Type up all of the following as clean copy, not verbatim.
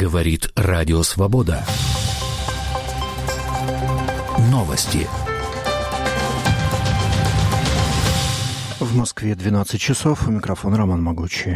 Говорит Радио Свобода. Новости. В Москве 12 часов. У микрофона Роман Могучий.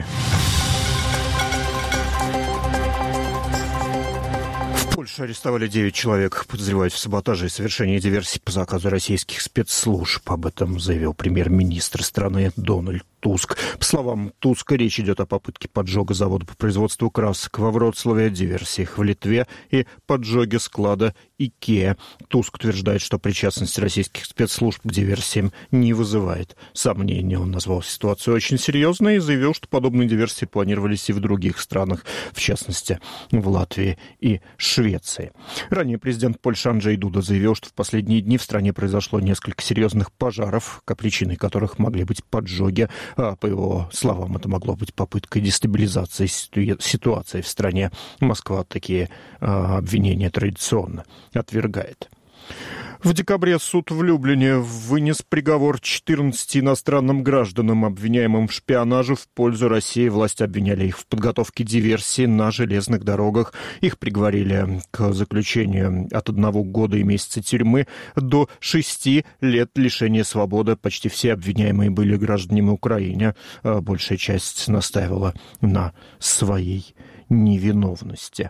В Польше арестовали 9 человек, подозревают в саботаже и совершении диверсий по заказу российских спецслужб. Об этом заявил премьер-министр страны Дональд Туск. По словам Туска, речь идет о попытке поджога завода по производству красок во Вроцлаве, диверсиях в Литве и поджоге склада IKEA. Туск утверждает, что причастность российских спецслужб к диверсиям не вызывает сомнений. Он назвал ситуацию очень серьезной и заявил, что подобные диверсии планировались и в других странах, в частности, в Латвии и Швеции. Ранее президент Польши Анджей Дуда заявил, что в последние дни в стране произошло несколько серьезных пожаров, причиной которых могли быть поджоги. По его словам, это могло быть попыткой дестабилизации ситуации в стране. Москва такие обвинения традиционно отвергает. В декабре суд в Люблине вынес приговор 14 иностранным гражданам, обвиняемым в шпионаже в пользу России. Власти обвиняли их в подготовке диверсии на железных дорогах. Их приговорили к заключению от 1 года и месяца тюрьмы до 6 лет лишения свободы. Почти все обвиняемые были гражданами Украины. Большая часть настаивала на своей невиновности.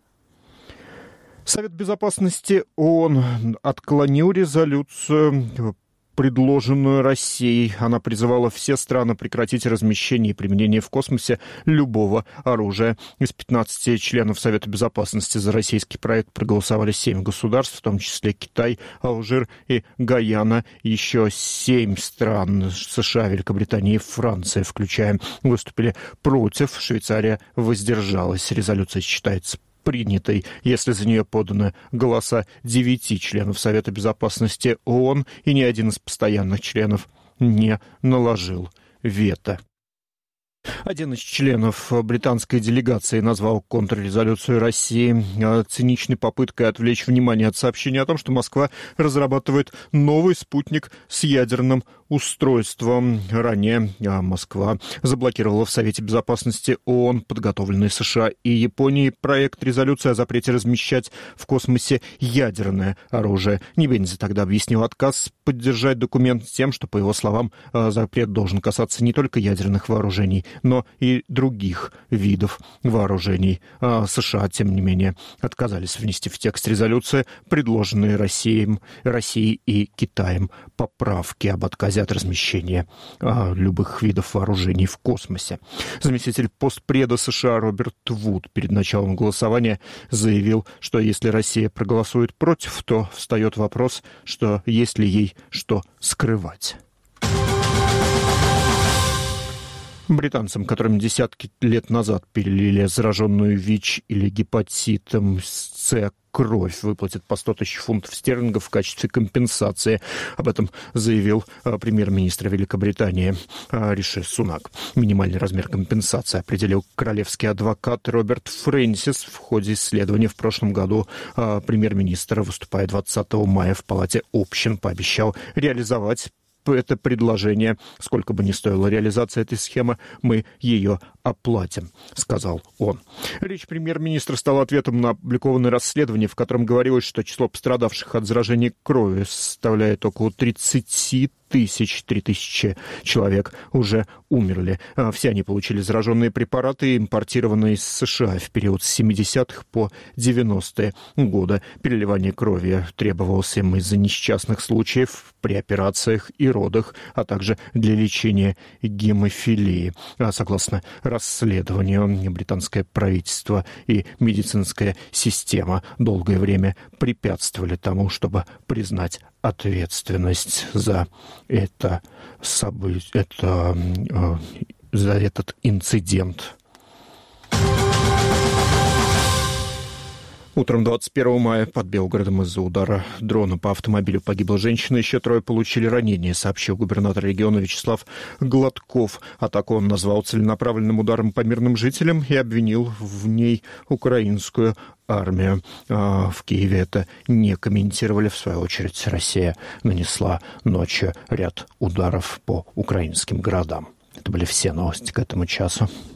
Совет Безопасности ООН отклонил резолюцию, предложенную Россией. Она призывала все страны прекратить размещение и применение в космосе любого оружия. Из 15 членов Совета Безопасности за российский проект проголосовали 7 государств, в том числе Китай, Алжир и Гайана. Еще 7 стран США, Великобритания и Франция, включая, выступили против. Швейцария воздержалась. Резолюция считается принятой, если за нее поданы голоса 9 членов Совета Безопасности ООН, и ни один из постоянных членов не наложил вето. Один из членов британской делегации назвал контррезолюцию России циничной попыткой отвлечь внимание от сообщения о том, что Москва разрабатывает новый спутник с ядерным устройством. Ранее Москва заблокировала в Совете Безопасности ООН подготовленный США и Японией проект резолюции о запрете размещать в космосе ядерное оружие. Небензи тогда объяснил отказ поддержать документ тем, что, по его словам, запрет должен касаться не только ядерных вооружений, но и других видов вооружений. США, тем не менее, отказались внести в текст резолюции предложенные Россией и Китаем поправки об отказе от размещения любых видов вооружений в космосе. Заместитель постпреда США Роберт Вуд перед началом голосования заявил, что если Россия проголосует против, то встает вопрос, что есть ли ей что скрывать. Британцам, которым десятки лет назад перелили зараженную ВИЧ или гепатитом С кровь, выплатят по 100 тысяч фунтов стерлингов в качестве компенсации. Об этом заявил премьер-министр Великобритании Риши Сунак. Минимальный размер компенсации определил королевский адвокат Роберт Фрэнсис в ходе исследования в прошлом году. Премьер-министр, выступая 20 мая в Палате общин, пообещал реализовать это предложение. Сколько бы ни стоила реализация этой схемы, мы ее оплатим, сказал он. Речь премьер-министра стала ответом на опубликованное расследование, в котором говорилось, что число пострадавших от заражения кровью составляет около 30 тысяч. 3000 человек уже умерли. Все они получили зараженные препараты, импортированные из США в период с 70-х по 90-е годы. Переливание крови требовалось им из-за несчастных случаев при операциях и родах, а также для лечения гемофилии. Согласно расследованию, британское правительство и медицинская система долгое время препятствовали тому, чтобы признать ответственность за это событие, за этот инцидент. Утром 21 мая под Белгородом из-за удара дрона по автомобилю погибла женщина, еще 3 получили ранения, сообщил губернатор региона Вячеслав Гладков. Атаку он назвал целенаправленным ударом по мирным жителям и обвинил в ней украинскую армию. В Киеве это не комментировали. В свою очередь, Россия нанесла ночью ряд ударов по украинским городам. Это были все новости к этому часу.